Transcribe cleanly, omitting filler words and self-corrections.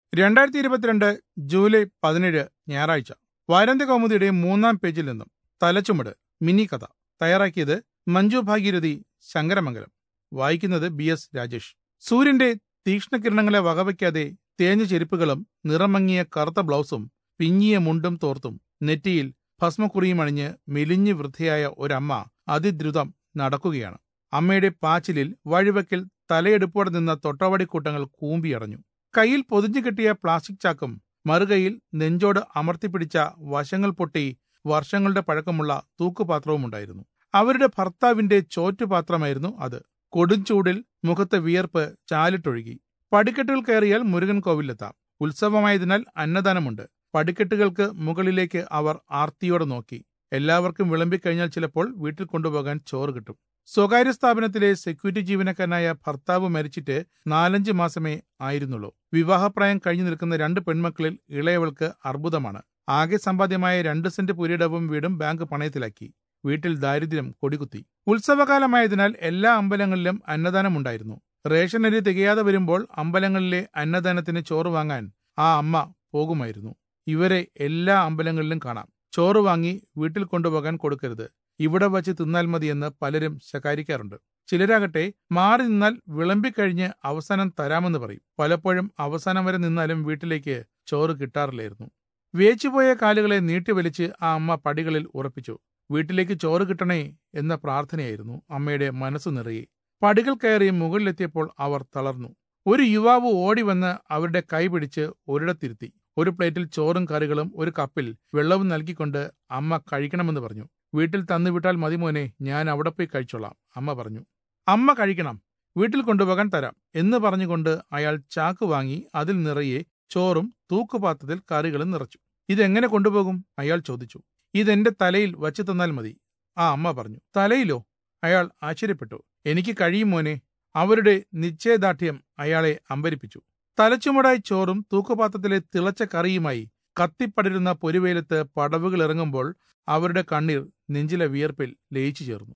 2022 July 17 ഞായറാഴ്ച. വാരാന്ത്യ കൗമുദിയുടെ 3-ാം പേജിൽ നിന്നും തലച്ചുമട് മിനി കഥ. തയ്യാറാക്കിയത് മഞ്ജു ഭാഗീരഥി, ശങ്കരമംഗലം. വായിക്കുന്നത് BS രാജേഷ്. സൂര്യന്റെ തീക്ഷ്ണകിരണങ്ങളെ വകവയ്ക്കാതെ തേഞ്ഞ ചെരുപ്പുകളും നിറമങ്ങിയ കറുത്ത ബ്ലൗസും പിഞ്ഞിയ മുണ്ടും തോർത്തും നെറ്റിയിൽ ഭസ്മക്കുറിയും അണിഞ്ഞ് മെലിഞ്ഞു വൃദ്ധയായ ഒരമ്മ അതിദ്രുതം നടക്കുകയാണ്. അമ്മയുടെ പാച്ചിലിൽ വഴിവെക്കിൽ തലയെടുപ്പോടെ നിന്ന തൊട്ടവടിക്കൂട്ടങ്ങൾ കൂമ്പിയടഞ്ഞു. കയ്യിൽ പൊതിഞ്ഞു കെട്ടിയ പ്ലാസ്റ്റിക് ചാക്കും മറുകൈയിൽ നെഞ്ചോട് അമർത്തിപ്പിടിച്ച വശങ്ങൾ പൊട്ടി വർഷങ്ങളുടെ പഴക്കമുള്ള തൂക്കുപാത്രവും ഉണ്ടായിരുന്നു. അവരുടെ ഭർത്താവിന്റെ ചോറ്റുപാത്രമായിരുന്നു അത്. കൊടുംചൂടിൽ മുഖത്തെ വിയർപ്പ് ചാലിട്ടൊഴുകി. പടിക്കെട്ടുകൾ കയറിയാൽ മുരുകൻ കോവിലെത്താം. ഉത്സവമായതിനാൽ അന്നദാനമുണ്ട്. പടിക്കെട്ടുകൾക്ക് മുകളിലേക്ക് അവർ ആർത്തിയോടെ നോക്കി. എല്ലാവർക്കും വിളമ്പിക്കഴിഞ്ഞാൽ ചിലപ്പോൾ വീട്ടിൽ കൊണ്ടുപോകാൻ ചോറ് കിട്ടും. സ്വകാര്യ സ്ഥാപനത്തിലെ സെക്യൂരിറ്റി ജീവനക്കാരനായ ഭർത്താവ് മരിച്ചിട്ട് 4-5 മാസമേ ആയിരുന്നുള്ളൂ. വിവാഹപ്രായം കഴിഞ്ഞു നിൽക്കുന്ന 2 പെൺമക്കളിൽ ഇളയവൾക്ക് അർബുദമാണ്. ആകെ സമ്പാദ്യമായ 2 സെന്റ് പുരയിടവും വീടും ബാങ്ക് പണയത്തിലാക്കി. വീട്ടിൽ ദാരിദ്ര്യം കൊടികുത്തി. ഉത്സവകാലമായതിനാൽ എല്ലാ അമ്പലങ്ങളിലും അന്നദാനമുണ്ടായിരുന്നു. റേഷൻ അരി തികയാതെ വരുമ്പോൾ അമ്പലങ്ങളിലെ അന്നദാനത്തിന് ചോറ് വാങ്ങാൻ ആ അമ്മ പോകുമായിരുന്നു. ഇവരെ എല്ലാ അമ്പലങ്ങളിലും കാണാം. ചോറ് വാങ്ങി വീട്ടിൽ കൊണ്ടുപോകാൻ കൊടുക്കരുത്, ഇവിടെ വച്ച് തിന്നാൽ മതിയെന്ന് പലരും ശകാരിക്കാറുണ്ട്. ചിലരാകട്ടെ മാറി നിന്നാൽ വിളമ്പിക്കഴിഞ്ഞ് അവസാനം തരാമെന്ന് പറയും. പലപ്പോഴും അവസാനം വരെ നിന്നാലും വീട്ടിലേക്ക് ചോറ് കിട്ടാറില്ലായിരുന്നു. വേച്ചുപോയ കാലുകളെ നീട്ടിവലിച്ച് ആ അമ്മ പടികളിൽ ഉറപ്പിച്ചു. വീട്ടിലേക്ക് ചോറ് കിട്ടണേ എന്ന പ്രാർത്ഥനയായിരുന്നു അമ്മയുടെ മനസ്സു നിറയെ. പടികൾ കയറി മുകളിലെത്തിയപ്പോൾ അവർ തളർന്നു. ഒരു യുവാവ് ഓടി വന്ന് അവരുടെ കൈ പിടിച്ച് ഒരിടത്തിരുത്തി. ഒരു പ്ലേറ്റിൽ ചോറും കറികളും ഒരു കപ്പിൽ വെള്ളവും നൽകിക്കൊണ്ട് അമ്മ കഴിക്കണമെന്ന് പറഞ്ഞു. വീട്ടിൽ തന്നുവിട്ടാൽ മതി മോനെ, ഞാൻ അവിടെ പോയി കഴിച്ചോളാം, അമ്മ പറഞ്ഞു. അമ്മ കഴിക്കണം, വീട്ടിൽ കൊണ്ടുപോകാൻ തരാം എന്ന് പറഞ്ഞുകൊണ്ട് അയാൾ ചാക്ക് വാങ്ങി അതിൽ നിറയെ ചോറും തൂക്കുപാത്രത്തിൽ കറികളും നിറച്ചു. ഇതെങ്ങനെ കൊണ്ടുപോകും? അയാൾ ചോദിച്ചു. ഇതെന്റെ തലയിൽ വച്ചു തന്നാൽ മതി, ആ അമ്മ പറഞ്ഞു. തലയിലോ? അയാൾ ആശ്ചര്യപ്പെട്ടു. എനിക്ക് കഴിയും മോനെ. അവരുടെ നിശ്ചയദാർഢ്യം അയാളെ അമ്പരിപ്പിച്ചു. തലച്ചുമടായി ചോറും തൂക്കുപാത്രത്തിലെ തിളച്ച കറിയുമായി കത്തിപ്പടരുന്ന പൊരുവേലത്ത് പടവുകൾ ഇറങ്ങുമ്പോൾ അവരുടെ കണ്ണീർ നെഞ്ചിലെ വിയർപ്പിൽ ലയിച്ചു ചേർന്നു.